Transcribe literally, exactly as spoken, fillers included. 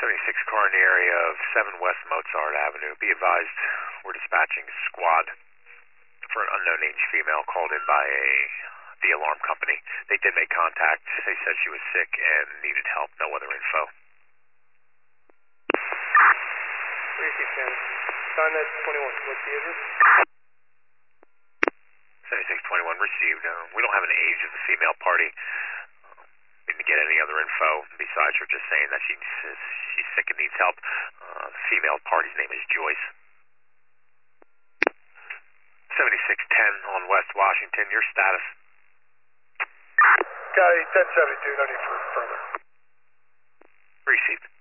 seventy-six car in the area of seven West Mozart Avenue. Be advised, we're dispatching squad for an unknown age female called in by a the alarm company. They did make contact. They said she was sick and needed help. No other info. Receive ten. Sonnet twenty-one. What's the address? seventy-six twenty-one received. Uh, we don't have an age of the female party. Uh, didn't get any other info besides her just saying that she's she's sick and needs help. Uh, the female party's name is Joyce. seventy-six ten on West Washington. Your status? Got it. ten seventy-two. No need for further. Received.